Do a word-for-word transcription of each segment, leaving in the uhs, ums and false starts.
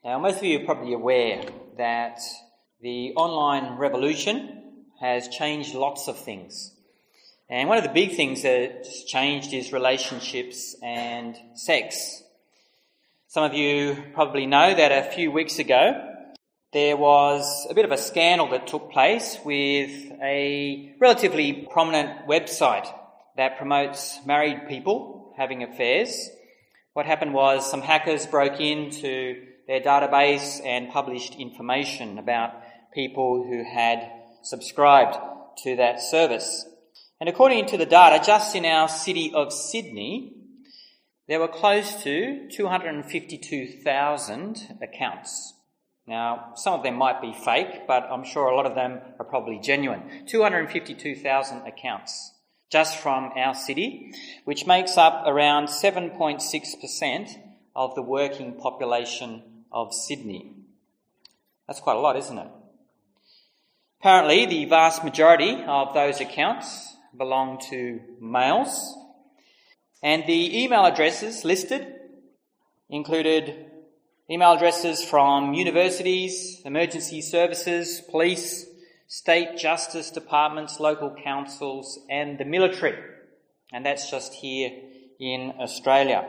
Now, most of you are probably aware that the online revolution has changed lots of things. And one of the big things that's changed is relationships and sex. Some of you probably know that a few weeks ago there was a bit of a scandal that took place with a relatively prominent website that promotes married people having affairs. What happened was some hackers broke into their database and published information about people who had subscribed to that service. And according to the data, just in our city of Sydney, there were close to two hundred fifty-two thousand accounts. Now, some of them might be fake, but I'm sure a lot of them are probably genuine. two hundred fifty-two thousand accounts just from our city, which makes up around seven point six percent of the working population of Sydney. That's quite a lot, isn't it? Apparently, the vast majority of those accounts belong to males, and the email addresses listed included email addresses from universities, emergency services, police, state justice departments, local councils, and the military. And that's just here in Australia.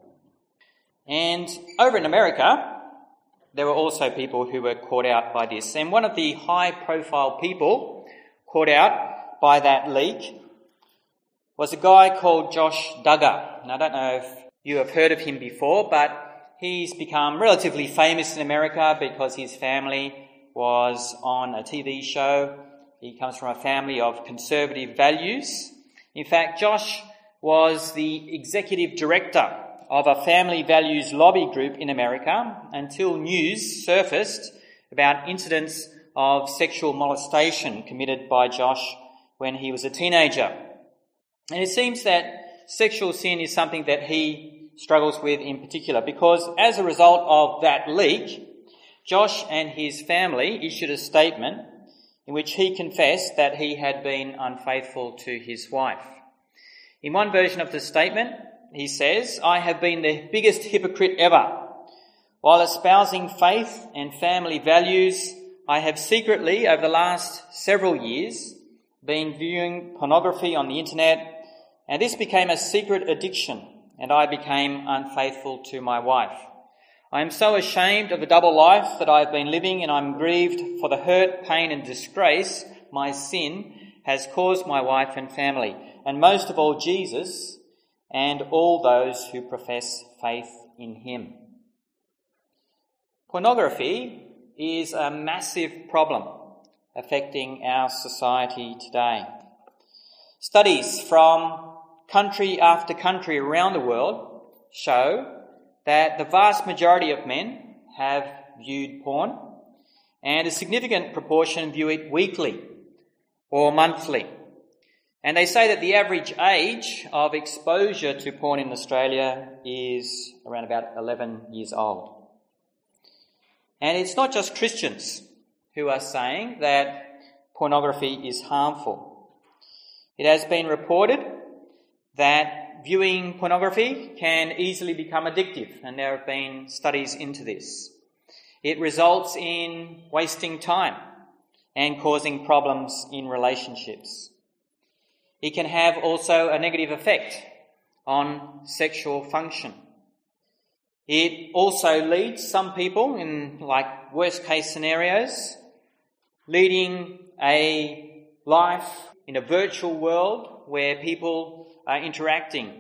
And over in America, there were also people who were caught out by this. And one of the high-profile people caught out by that leak was a guy called Josh Duggar. And I don't know if you have heard of him before, but he's become relatively famous in America because his family was on a T V show. He comes from a family of conservative values. In fact, Josh was the executive director of a family values lobby group in America until news surfaced about incidents of sexual molestation committed by Josh when he was a teenager. And it seems that sexual sin is something that he struggles with in particular because as a result of that leak, Josh and his family issued a statement in which he confessed that he had been unfaithful to his wife. In one version of the statement, he says, "I have been the biggest hypocrite ever. While espousing faith and family values, I have secretly, over the last several years, been viewing pornography on the internet, and this became a secret addiction, and I became unfaithful to my wife. I am so ashamed of the double life that I have been living, and I am grieved for the hurt, pain and disgrace my sin has caused my wife and family, and most of all Jesus and all those who profess faith in him." Pornography is a massive problem affecting our society today. Studies from country after country around the world show that the vast majority of men have viewed porn, and a significant proportion view it weekly or monthly. And they say that the average age of exposure to porn in Australia is around about eleven years old. And it's not just Christians who are saying that pornography is harmful. It has been reported that viewing pornography can easily become addictive, and there have been studies into this. It results in wasting time and causing problems in relationships. It can have also a negative effect on sexual function. It also leads some people, in like worst case scenarios, leading a life in a virtual world where people are interacting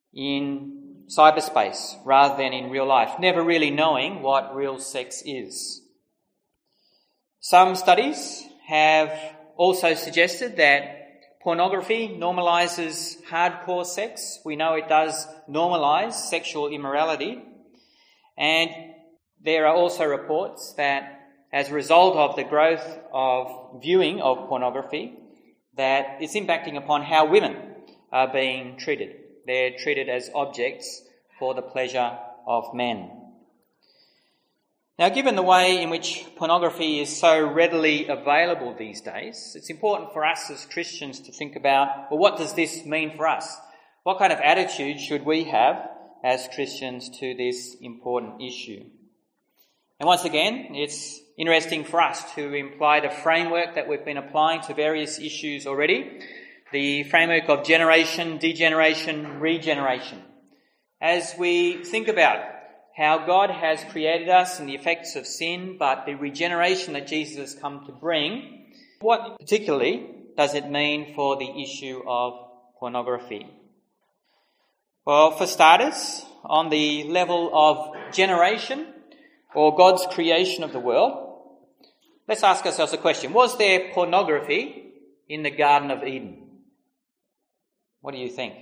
in cyberspace rather than in real life, never really knowing what real sex is. Some studies have also suggested that pornography normalises hardcore sex. We know it does normalise sexual immorality. And there are also reports that as a result of the growth of viewing of pornography, that it's impacting upon how women are being treated. They're treated as objects for the pleasure of men. Now, given the way in which pornography is so readily available these days, it's important for us as Christians to think about, well, what does this mean for us? What kind of attitude should we have as Christians to this important issue? And once again, it's interesting for us to employ the framework that we've been applying to various issues already, the framework of generation, degeneration, regeneration. As we think about how God has created us and the effects of sin, but the regeneration that Jesus has come to bring, what particularly does it mean for the issue of pornography? Well, for starters, on the level of generation or God's creation of the world, let's ask ourselves a question. Was there pornography in the Garden of Eden? What do you think?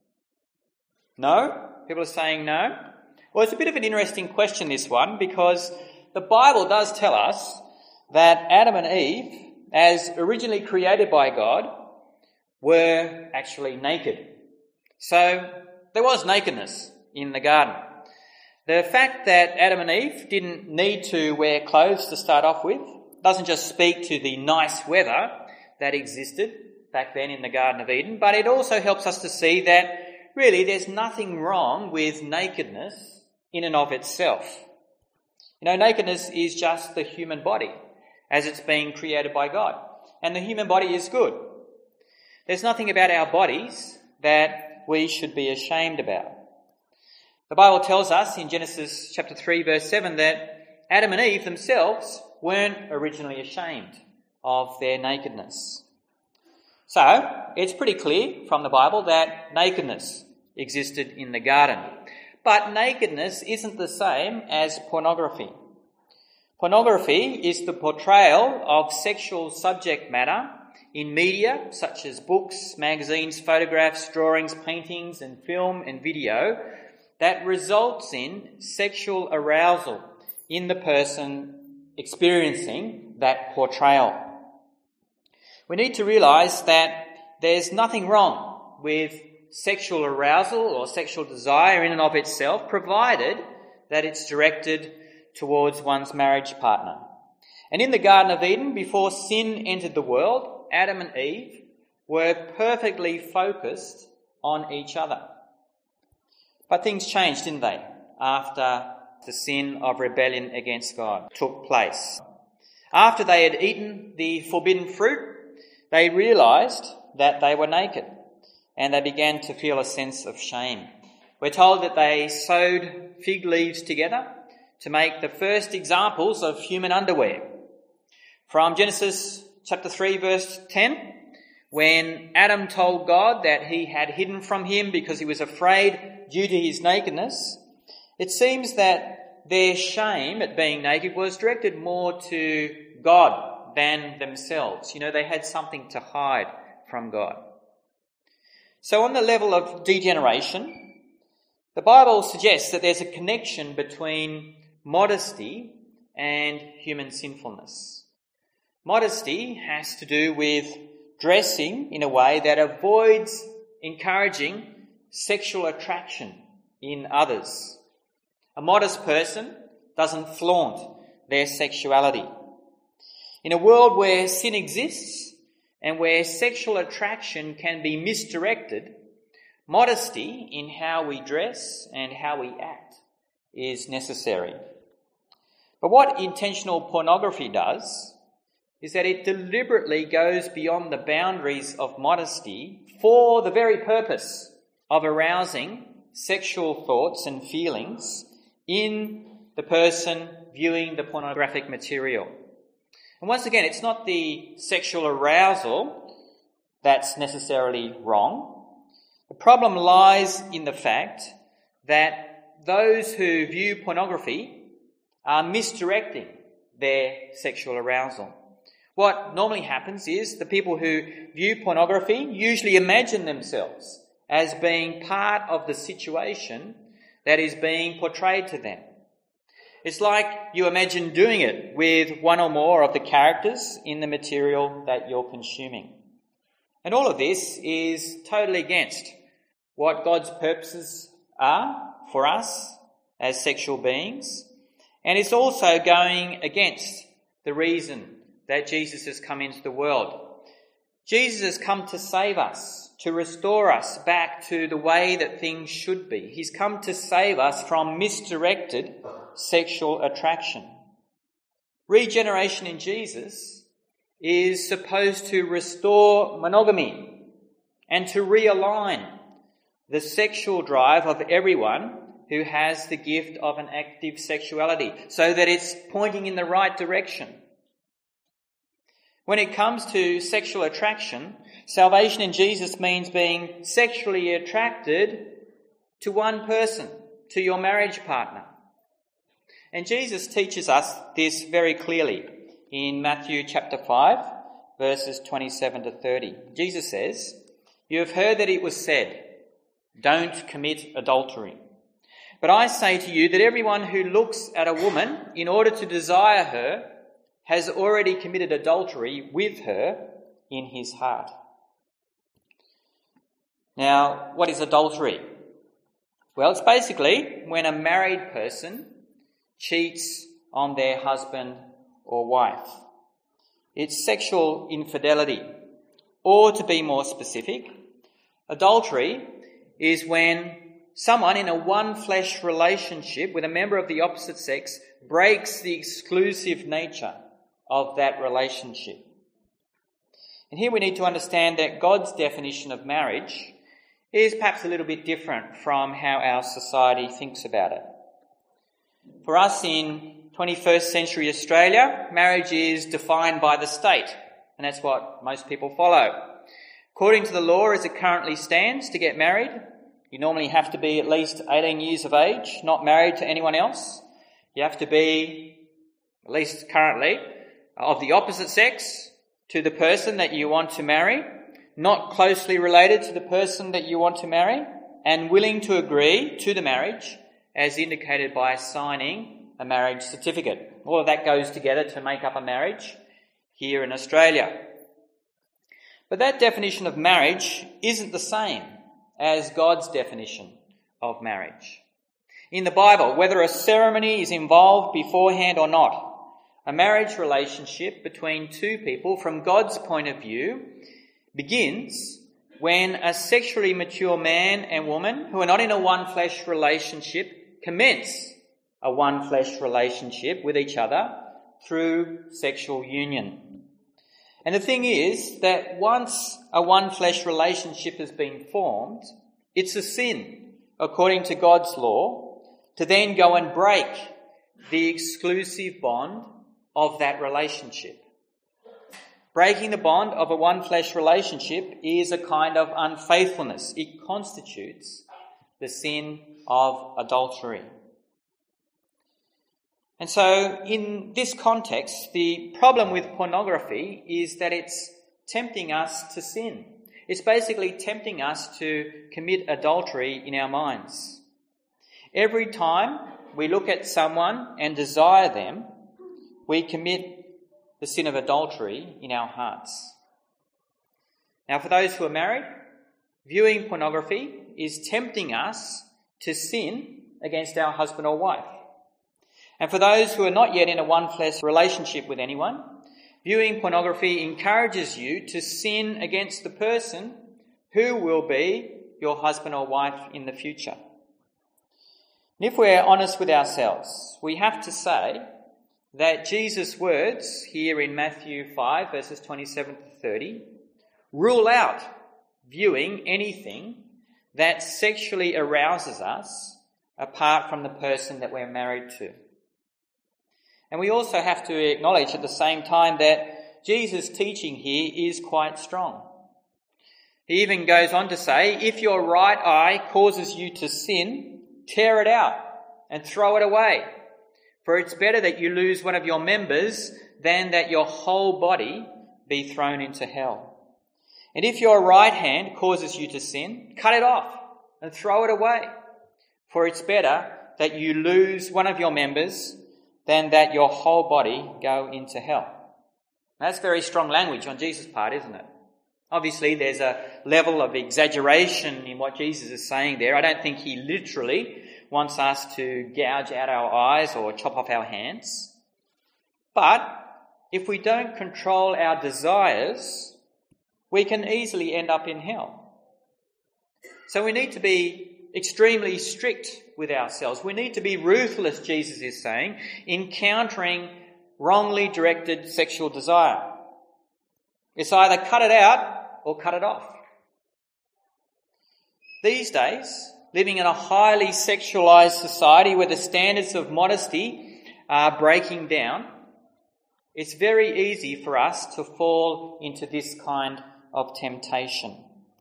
No? People are saying no? Well, it's a bit of an interesting question, this one, because the Bible does tell us that Adam and Eve, as originally created by God, were actually naked. So there was nakedness in the garden. The fact that Adam and Eve didn't need to wear clothes to start off with doesn't just speak to the nice weather that existed back then in the Garden of Eden, but it also helps us to see that really there's nothing wrong with nakedness in and of itself. You know, nakedness is just the human body as it's being created by God. And the human body is good. There's nothing about our bodies that we should be ashamed about. The Bible tells us in Genesis chapter three verse seven that Adam and Eve themselves weren't originally ashamed of their nakedness. So, it's pretty clear from the Bible that nakedness existed in the garden. But nakedness isn't the same as pornography. Pornography is the portrayal of sexual subject matter in media such as books, magazines, photographs, drawings, paintings and film and video that results in sexual arousal in the person experiencing that portrayal. We need to realise that there's nothing wrong with sexual arousal or sexual desire in and of itself, provided that it's directed towards one's marriage partner. And in the Garden of Eden, before sin entered the world, Adam and Eve were perfectly focused on each other. But things changed, didn't they, after the sin of rebellion against God took place. After they had eaten the forbidden fruit, they realised that they were naked, and they began to feel a sense of shame. We're told that they sewed fig leaves together to make the first examples of human underwear. From Genesis chapter three verse ten, when Adam told God that he had hidden from him because he was afraid due to his nakedness, it seems that their shame at being naked was directed more to God than themselves. You know, they had something to hide from God. So on the level of degeneration, the Bible suggests that there's a connection between modesty and human sinfulness. Modesty has to do with dressing in a way that avoids encouraging sexual attraction in others. A modest person doesn't flaunt their sexuality. In a world where sin exists and where sexual attraction can be misdirected, modesty in how we dress and how we act is necessary. But what intentional pornography does is that it deliberately goes beyond the boundaries of modesty for the very purpose of arousing sexual thoughts and feelings in the person viewing the pornographic material. And once again, it's not the sexual arousal that's necessarily wrong. The problem lies in the fact that those who view pornography are misdirecting their sexual arousal. What normally happens is the people who view pornography usually imagine themselves as being part of the situation that is being portrayed to them. It's like you imagine doing it with one or more of the characters in the material that you're consuming. And all of this is totally against what God's purposes are for us as sexual beings, and it's also going against the reason that Jesus has come into the world. Jesus has come to save us, to restore us back to the way that things should be. He's come to save us from misdirected sexual attraction. Regeneration in Jesus is supposed to restore monogamy and to realign the sexual drive of everyone who has the gift of an active sexuality so that it's pointing in the right direction. When it comes to sexual attraction, salvation in Jesus means being sexually attracted to one person, to your marriage partner. And Jesus teaches us this very clearly in Matthew chapter five, verses twenty-seven to thirty. Jesus says, "You have heard that it was said, 'Don't commit adultery.' But I say to you that everyone who looks at a woman in order to desire her has already committed adultery with her in his heart." Now, what is adultery? Well, it's basically when a married person cheats on their husband or wife. It's sexual infidelity. Or to be more specific, adultery is when someone in a one-flesh relationship with a member of the opposite sex breaks the exclusive nature of that relationship. And here we need to understand that God's definition of marriage is perhaps a little bit different from how our society thinks about it. For us in twenty-first century Australia, marriage is defined by the state, and that's what most people follow. According to the law as it currently stands, to get married, you normally have to be at least eighteen years of age, not married to anyone else. You have to be, at least currently, of the opposite sex to the person that you want to marry, not closely related to the person that you want to marry, and willing to agree to the marriage as indicated by signing a marriage certificate. All of that goes together to make up a marriage here in Australia. But that definition of marriage isn't the same as God's definition of marriage. In the Bible, whether a ceremony is involved beforehand or not, a marriage relationship between two people from God's point of view begins when a sexually mature man and woman who are not in a one-flesh relationship commence a one-flesh relationship with each other through sexual union. And the thing is that once a one-flesh relationship has been formed, it's a sin, according to God's law, to then go and break the exclusive bond of that relationship. Breaking the bond of a one-flesh relationship is a kind of unfaithfulness. It constitutes the sin of adultery. And so in this context, the problem with pornography is that it's tempting us to sin. It's basically tempting us to commit adultery in our minds. Every time we look at someone and desire them, we commit the sin of adultery in our hearts. Now, for those who are married, viewing pornography is tempting us to sin against our husband or wife. And for those who are not yet in a one-flesh relationship with anyone, viewing pornography encourages you to sin against the person who will be your husband or wife in the future. And if we're honest with ourselves, we have to say that Jesus' words here in Matthew five, verses twenty-seven to thirty, rule out viewing anything that sexually arouses us apart from the person that we're married to. And we also have to acknowledge at the same time that Jesus' teaching here is quite strong. He even goes on to say, if your right eye causes you to sin, tear it out and throw it away. For it's better that you lose one of your members than that your whole body be thrown into hell. And if your right hand causes you to sin, cut it off and throw it away. For it's better that you lose one of your members than that your whole body go into hell. That's very strong language on Jesus' part, isn't it? Obviously, there's a level of exaggeration in what Jesus is saying there. I don't think he literally wants us to gouge out our eyes or chop off our hands. But if we don't control our desires, we can easily end up in hell. So we need to be extremely strict with ourselves. We need to be ruthless, Jesus is saying, in countering wrongly directed sexual desire. It's either cut it out or cut it off. These days, living in a highly sexualised society where the standards of modesty are breaking down, it's very easy for us to fall into this kind of temptation.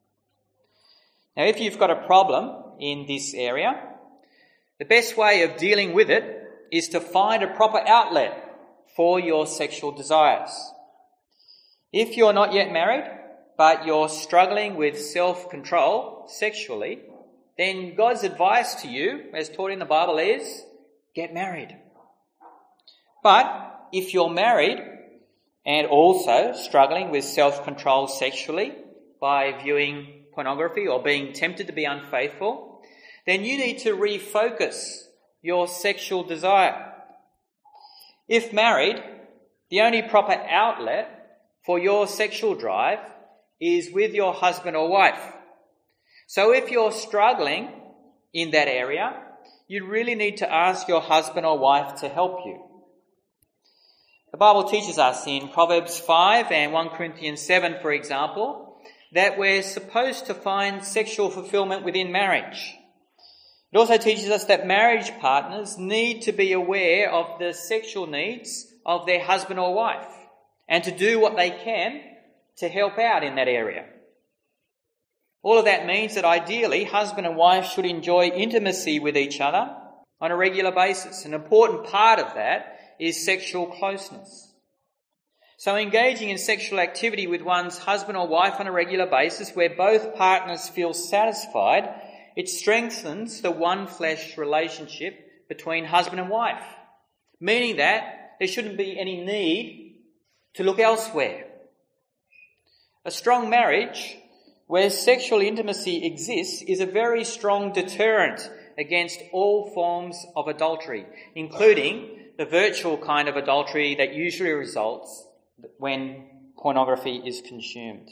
Now, if you've got a problem in this area, the best way of dealing with it is to find a proper outlet for your sexual desires. If you're not yet married, but you're struggling with self-control sexually, then God's advice to you, as taught in the Bible, is get married. But if you're married and also struggling with self-control sexually by viewing pornography or being tempted to be unfaithful, then you need to refocus your sexual desire. If married, the only proper outlet for your sexual drive is with your husband or wife. So if you're struggling in that area, you really need to ask your husband or wife to help you. The Bible teaches us in Proverbs five and First Corinthians seven, for example, that we're supposed to find sexual fulfillment within marriage. It also teaches us that marriage partners need to be aware of the sexual needs of their husband or wife and to do what they can to help out in that area. All of that means that ideally husband and wife should enjoy intimacy with each other on a regular basis. An important part of that is sexual closeness. So engaging in sexual activity with one's husband or wife on a regular basis where both partners feel satisfied, it strengthens the one flesh relationship between husband and wife, meaning that there shouldn't be any need to look elsewhere. A strong marriage where sexual intimacy exists is a very strong deterrent against all forms of adultery, including the virtual kind of adultery that usually results when pornography is consumed.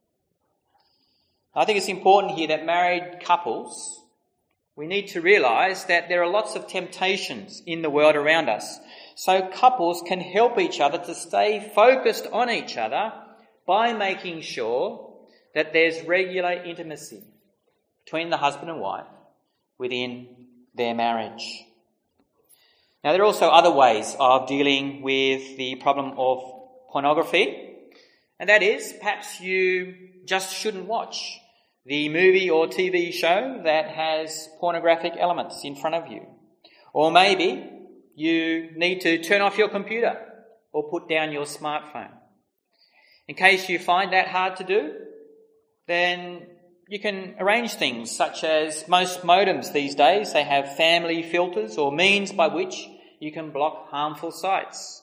I think it's important here that married couples, we need to realise that there are lots of temptations in the world around us. So couples can help each other to stay focused on each other by making sure that there's regular intimacy between the husband and wife within their marriage. Now, there are also other ways of dealing with the problem of pornography, and that is perhaps you just shouldn't watch the movie or T V show that has pornographic elements in front of you. Or maybe you need to turn off your computer or put down your smartphone. In case you find that hard to do, then you can arrange things such as most modems these days, they have family filters or means by which you can block harmful sites.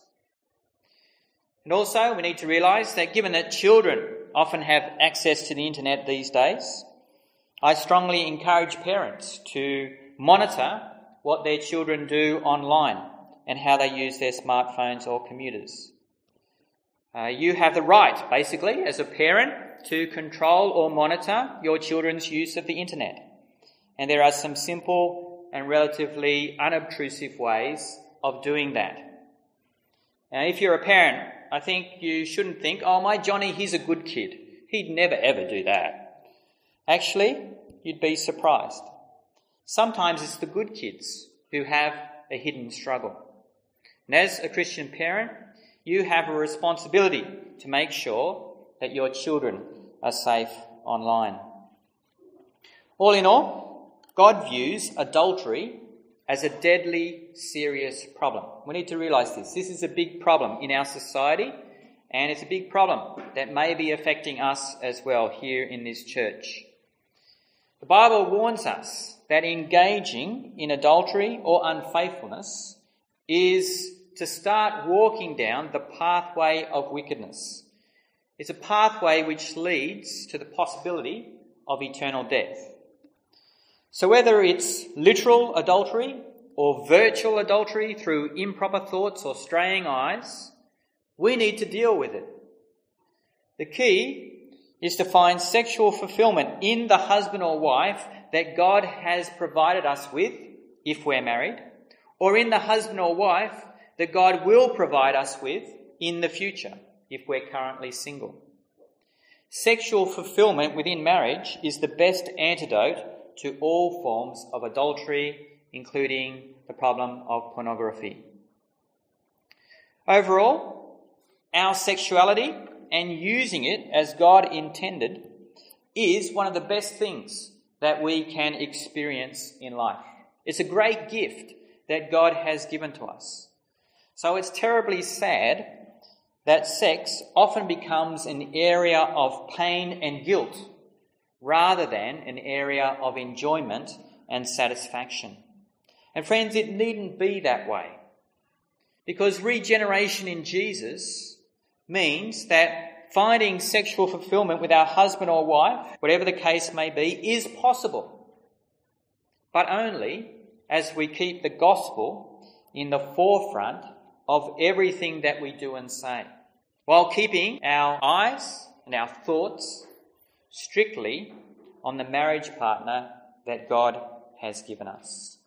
And also we need to realise that given that children often have access to the internet these days, I strongly encourage parents to monitor what their children do online and how they use their smartphones or computers. Uh, you have the right, basically, as a parent, to control or monitor your children's use of the internet. And there are some simple and relatively unobtrusive ways of doing that. Now, if you're a parent, I think you shouldn't think, oh, my Johnny, he's a good kid. He'd never ever do that. Actually, you'd be surprised. Sometimes it's the good kids who have a hidden struggle. And as a Christian parent, you have a responsibility to make sure that your children are safe online. All in all, God views adultery as a deadly, serious problem. We need to realise this. This is a big problem in our society, and it's a big problem that may be affecting us as well here in this church. The Bible warns us that engaging in adultery or unfaithfulness is to start walking down the pathway of wickedness. It's a pathway which leads to the possibility of eternal death. So whether it's literal adultery or virtual adultery through improper thoughts or straying eyes, we need to deal with it. The key is to find sexual fulfillment in the husband or wife that God has provided us with, if we're married, or in the husband or wife that God will provide us with in the future if we're currently single. Sexual fulfillment within marriage is the best antidote to all forms of adultery, including the problem of pornography. Overall, our sexuality and using it as God intended is one of the best things that we can experience in life. It's a great gift that God has given to us. So it's terribly sad that sex often becomes an area of pain and guilt rather than an area of enjoyment and satisfaction. And friends, it needn't be that way, because regeneration in Jesus means that finding sexual fulfillment with our husband or wife, whatever the case may be, is possible, but only as we keep the gospel in the forefront of everything that we do and say, while keeping our eyes and our thoughts strictly on the marriage partner that God has given us.